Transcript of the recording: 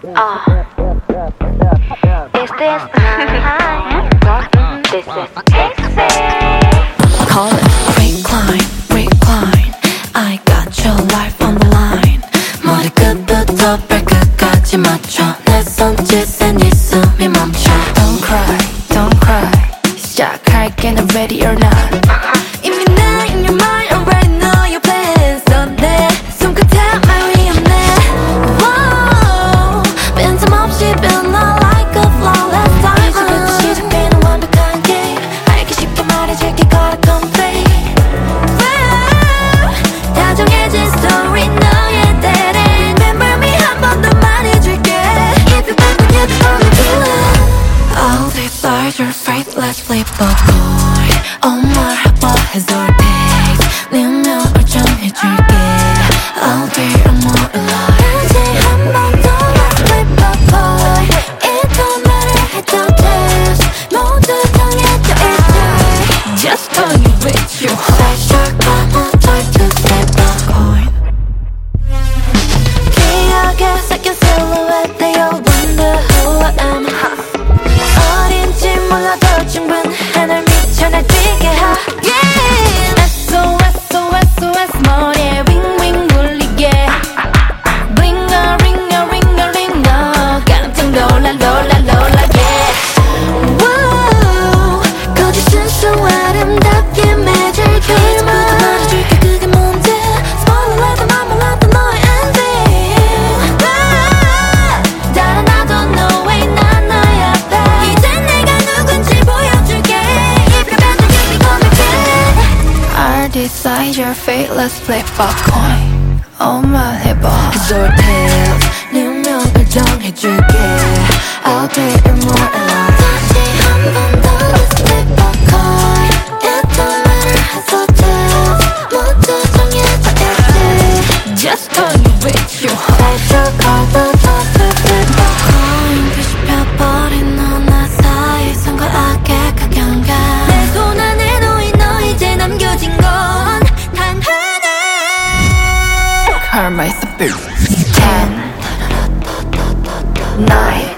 Is this mine? This is sexy. Call it recline, recline. I got your life on the line. 머리끝부터 발끝까지 맞춰 내 손짓에 네 숨이 멈춰. Don't cry, don't cry. 시작할게 난 ready or not. 이미 나 in your mind already know your plans. 넌 내 손끝에 말 위험해. Wow, 빈틈없이 빛나 like a flawless diamond. 이제부터 시작되는 완벽한 game. 알기 쉽게 말해줄게 gotta complete. 다 정해진 story 너의 대래. Remember me 한 번 더 말해줄게. If you back when you're gonna do it. I'll decide your fate. Let's flip a coin. 엄마 해봐 해서 takes. 네 운명을 정해줄게. I'll be immortal. 다시 한 번 더 let's flip a coin. It don't matter 해도 takes. 모두 정해져 있지. Just call you with your heart. I'll try to flip a coin. 기억에 섞인 silhouette. They all wonder who I am. 어딘지 몰라도 충분해. 널 미쳐 날뛰게 하게. SOS SOS 머리에 윙윙 울리게. Bling a ring a ring a ring a. 깜짝 놀라 놀라 놀라 yeah. Woo, 거짓은 so 아름답게 맺을게. 이제부터 말해줄게 그게 뭔지. Spoiler라도 맘말라도 너의 ending. 다른 나도 no way 난 너의 앞에. 이젠 내가 누군지 보여줄게. If you're better you become a kid. I decide your fate. Let's flip a coin. 엄마 해봐 Heads or tails. 네 운명을 정해줄게. I'll be immortal. 다시 한 번 더 let's flip a coin. It don't matter 해도 tails. 모두 정해져 있지. Just call you with your heart. 발톱 더 flip a coin. 뒤집혀버린 너나 사이 선과 악의 극양감. 내 손 안에 놓인 너 이제 남겨진 건 단 하나. Karma is the beat. 10 9